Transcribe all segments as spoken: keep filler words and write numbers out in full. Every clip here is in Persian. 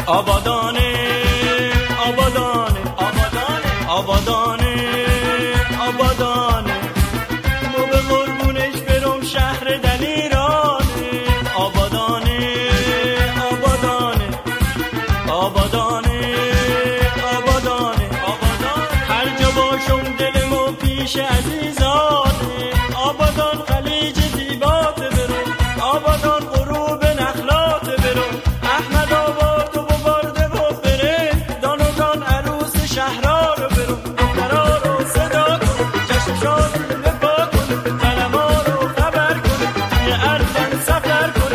آبادانه آبادانه آبادانه آبادانه آبادانه مو به قربونش برم شهر دلیرانه آبادانه آبادانه آبادانه آبادانه آبادانه هر جا باشم دلمو پیش عزیزانه آبادان خلیج دیبات برم آبادان غروب نخلات برم احمد آباد و ببارده و بره دانوگان عروس شهرها رو برم دخترها رو صدا کن جشن شاد لبا کن قلما رو خبر کن توی ارزن سفر کن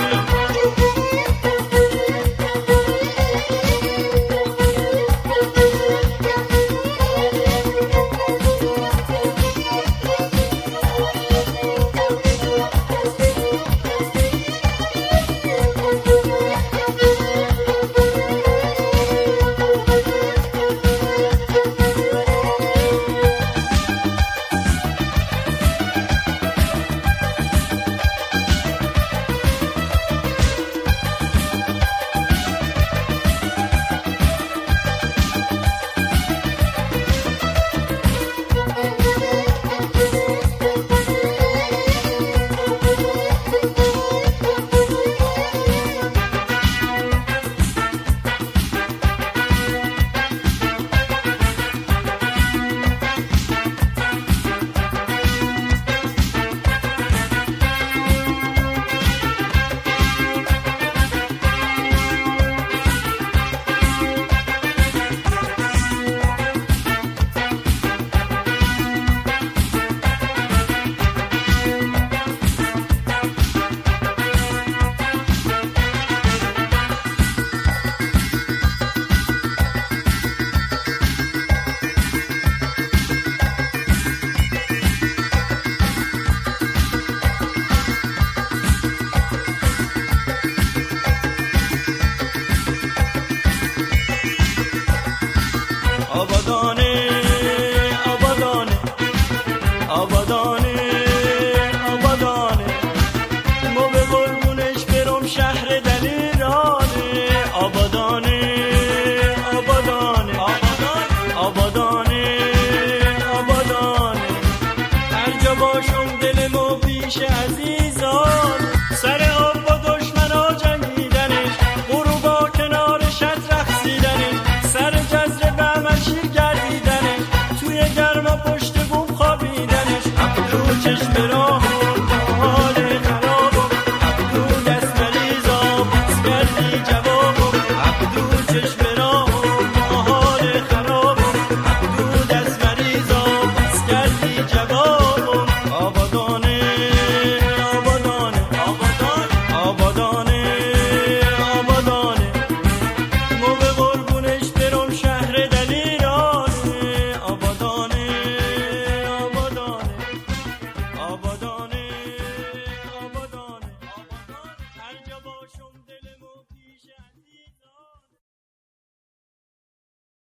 آبادانه آبادانه آبادانه آبادانه مو به قربونش برم شهر دلیرانه آبادانه آبادانه آبادانه آبادانه هر جا باشم دلمو پیش عزیز